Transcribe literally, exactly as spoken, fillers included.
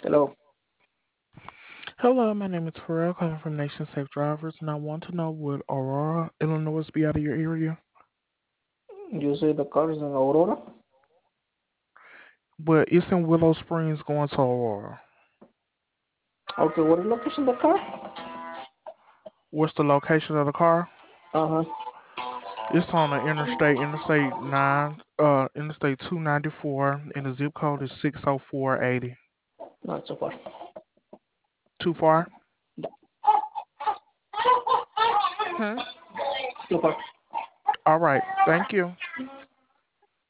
Hello. Hello, my name is Pharrell, calling from Nation Safe Drivers, and I want to know would Aurora, Illinois be out of your area? You say the car is in Aurora? But it's in Willow Springs going to Aurora. Okay, what is location the car? What's the location of the car? Uh-huh. It's on the interstate, Interstate nine, uh, Interstate two ninety-four, and the zip code is six oh four eighty. Not so far. Too far? Hmm? Too far. All right. Thank you.